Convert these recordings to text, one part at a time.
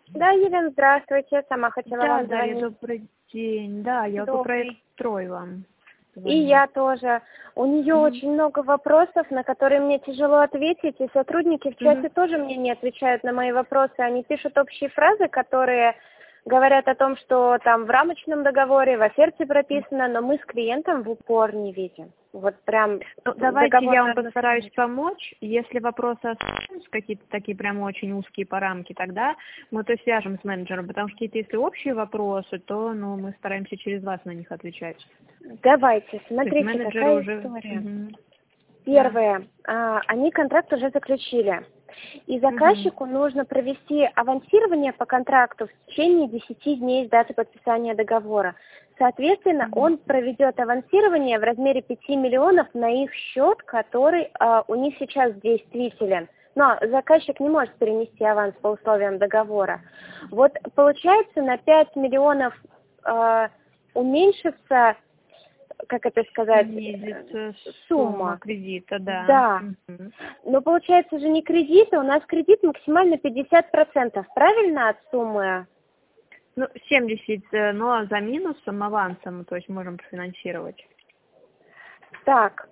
Да, Елена, здравствуйте. Сама хотела вам Дарья, звонить. добрый день. Да, я по проекту «Строй» вам И звоню. я тоже. У нее очень много вопросов, на которые мне тяжело ответить, и сотрудники в чате тоже мне не отвечают на мои вопросы. Они пишут общие фразы, которые говорят о том, что там в рамочном договоре, в оферте прописано, но мы с клиентом в упор не видим. Вот прям Ну, давайте договор я вам надо постараюсь смотреть. помочь. Если вопросы остаются, какие-то такие прям очень узкие по рамке, тогда мы то свяжем с менеджером, потому что какие-то если общие вопросы, то мы стараемся через вас на них отвечать. Давайте, То есть смотрите, менеджеры какая уже... история. Мгм. Первое. Они контракт уже заключили. И заказчику нужно провести авансирование по контракту в течение 10 дней с даты подписания договора. Соответственно, он проведет авансирование в размере 5 миллионов на их счет, который у них сейчас действителен. Но заказчик не может перенести аванс по условиям договора. Вот получается на 5 миллионов уменьшится, как это сказать, Снизится сумма кредита, да. Да. Но получается же не кредит, а у нас кредит максимально 50%, правильно, от суммы? Ну, 70, но за минусом, авансом, то есть можем профинансировать. Так,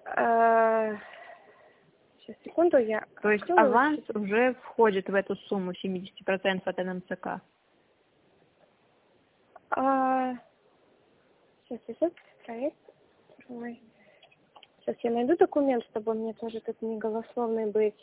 сейчас, секунду, я... То есть аванс уже входит в эту сумму 70% от НМЦК. Сейчас, проект. Ой. Сейчас я найду документ, чтобы мне тоже тут не голословной быть.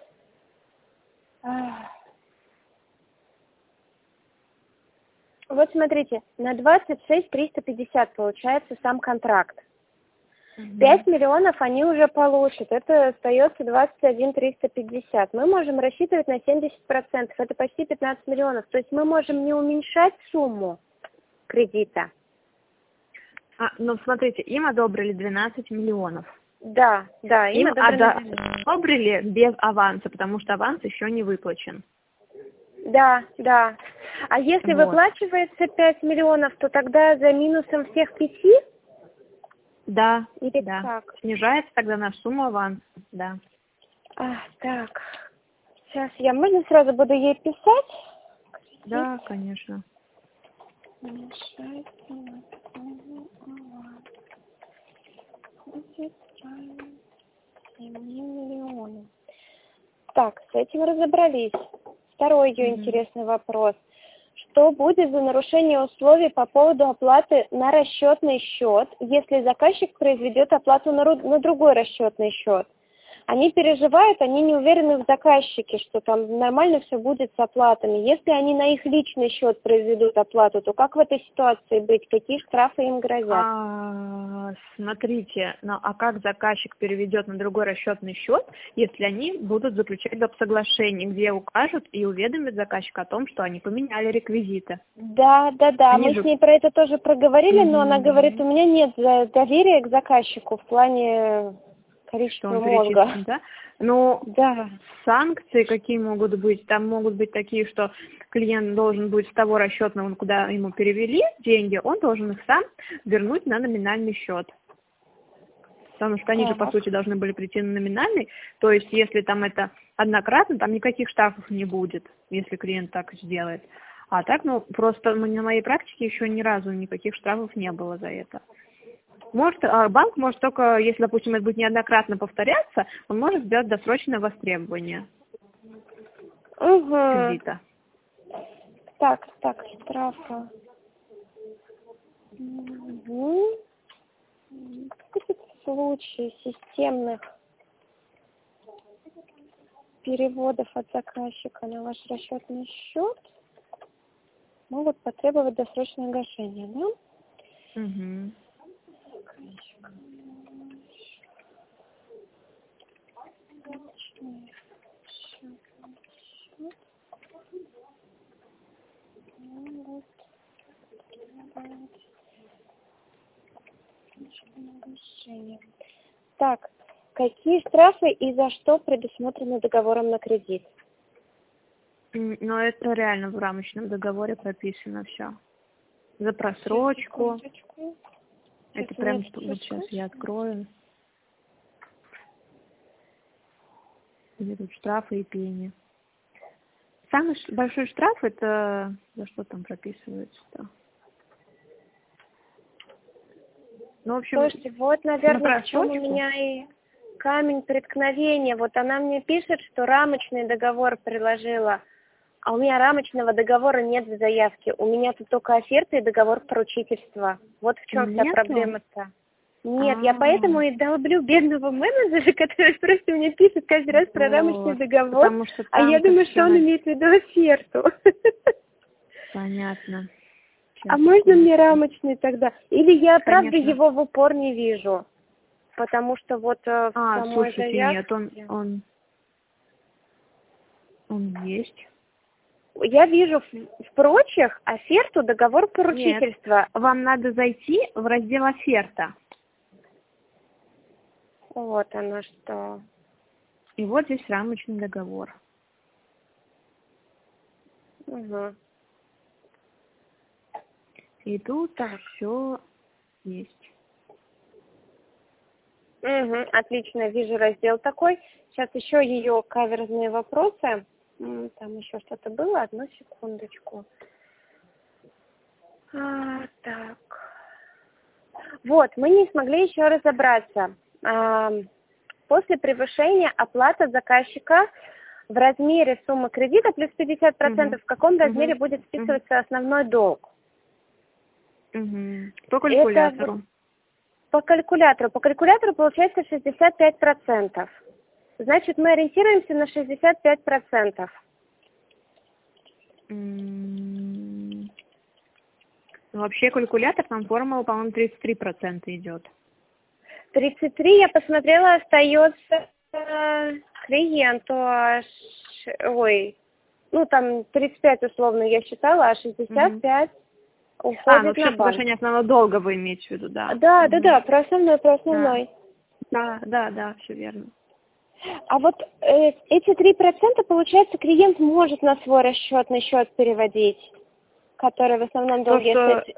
Вот смотрите, на 26 350 получается сам контракт. 5 миллионов они уже получат, это остается 21 350. Мы можем рассчитывать на 70%, это почти 15 миллионов. То есть мы можем не уменьшать сумму кредита. Ну, смотрите, им одобрили 12 миллионов. Да, им одобрили без аванса, потому что аванс еще не выплачен. Да. А если выплачивается 5 миллионов, то тогда за минусом всех 5? Да, Или да. как? Снижается тогда на сумму аванса, да. Так. Сейчас можно сразу буду ей писать? Да, конечно. Уменьшается на сумму аванса. 7 миллионов. Так, с этим разобрались. Второй ее интересный вопрос. Что будет за нарушение условий по поводу оплаты на расчетный счет, если заказчик произведет оплату на другой расчетный счет? Они переживают, они не уверены в заказчике, что там нормально все будет с оплатами. Если они на их личный счет произведут оплату, то как в этой ситуации быть? Какие штрафы им грозят? Смотрите, а как заказчик переведет на другой расчетный счет, если они будут заключать доп. Соглашение, где укажут и уведомят заказчика о том, что они поменяли реквизиты? Да, мы с ней про это тоже проговорили, но она говорит, у меня нет доверия к заказчику в плане количества мозга. Да? Да. Санкции какие могут быть? Там могут быть такие, что клиент должен будет с того расчетного, куда ему перевели деньги, он должен их сам вернуть на номинальный счет. Потому что они же, по сути, должны были прийти на номинальный. То есть, если там это однократно, там никаких штрафов не будет, если клиент так сделает. А так, просто на моей практике еще ни разу никаких штрафов не было за это. Банк может только, если, допустим, это будет неоднократно повторяться, он может сделать досрочное востребование кредита. Так, штрафы. В случае системных переводов от заказчика на ваш расчетный счет могут потребовать досрочное гашение, да? Так, какие штрафы и за что предусмотрены договором на кредит? Это реально в рамочном договоре прописано все. За просрочку. Это прям сейчас я открою. Где тут штрафы и пени. самый большой штраф, это за что там прописывается-то? Ну, в общем, Слушайте, вот, наверное, в чем у просрочку? меня и камень преткновения. Вот она мне пишет, что рамочный договор приложила, а у меня рамочного договора нет в заявке. У меня тут только оферта и договор поручительства. Вот в чем вся Нету? проблема-то. Нет, я А. поэтому и долблю бедного менеджера, который просто мне пишет каждый раз про рамочный Вот, договор, потому что а я там-то думаю, что всё он имеет в виду оферту. понятно. А Сейчас, можно мне секундочку. рамочный тогда? Или я, правда, Конечно. его в упор не вижу? Потому что вот в самой Слушайте, нет, заявке... он есть. Я вижу в прочих оферту, договор Нет, поручительства. вам надо зайти в раздел «Оферта». Вот оно что. И вот здесь рамочный договор. Угу. И тут Так. все есть. Угу, отлично, вижу раздел такой. Сейчас еще ее каверзные вопросы. Там еще что-то было, одну секундочку. Так. Вот, мы не смогли еще разобраться. После превышения оплата заказчика в размере суммы кредита плюс 50%, в каком размере будет списываться основной долг? По калькулятору. Это по калькулятору. По калькулятору получается 65%. Значит, мы ориентируемся на 65%. Вообще калькулятор, там формула, по-моему, 33% идет. 33, я посмотрела, остается клиенту. Ой, ну там 35 условно я считала, а 65 уходит ну на счет банк. погашения основного долга вы имеете в виду, да? Да, про основной. Да, все верно. А вот эти 3% получается клиент может на свой расчетный счет переводить, который в основном долге.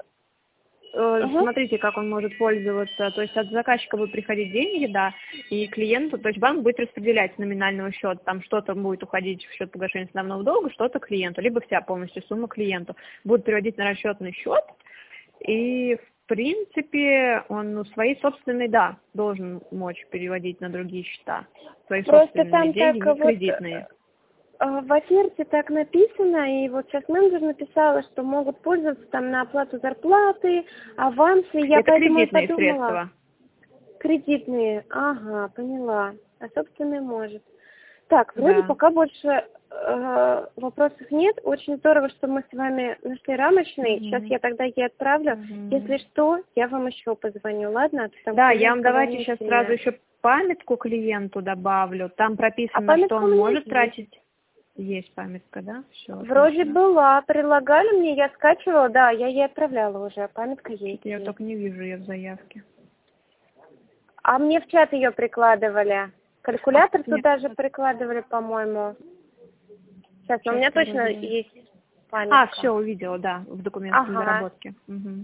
Смотрите, как он может пользоваться. То есть от заказчика будут приходить деньги, да, и клиенту, то есть банк будет распределять с номинального счета. Там что-то будет уходить в счет погашения основного долга, что-то клиенту, либо вся полностью сумма клиенту. Будут переводить на расчетный счет, и в принципе он свои собственные, да, должен мочь переводить на другие счета. Свои Просто собственные там деньги, так не кредитные. В оферте так написано, и вот сейчас менеджер написала, что могут пользоваться там на оплату зарплаты, авансы. Я Это поэтому и кредитные подумала. средства. Кредитные, ага, поняла. А собственные может. Так, вроде Да. пока больше вопросов нет. Очень здорово, что мы с вами нашли рамочный. Сейчас я тогда ей отправлю. Если что, я вам еще позвоню, ладно? Да, я вам давайте сейчас сразу еще памятку клиенту добавлю. Там прописано, что он может тратить. Есть памятка, да? Все. Вроде была, предлагали мне, я скачивала, да, я ей отправляла уже, памятка есть. Я только не вижу ее в заявке. А мне в чат ее прикладывали. Калькулятор туда же прикладывали, по-моему. Сейчас, но у меня точно есть памятка. Все, увидела, да, в документах доработки.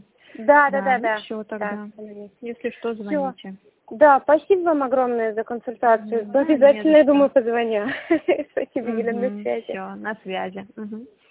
Да. Все тогда. Если что, звоните. Да, спасибо вам огромное за консультацию. Обязательно, я думаю, позвоню. Спасибо, Елена, на связи. Все, на связи.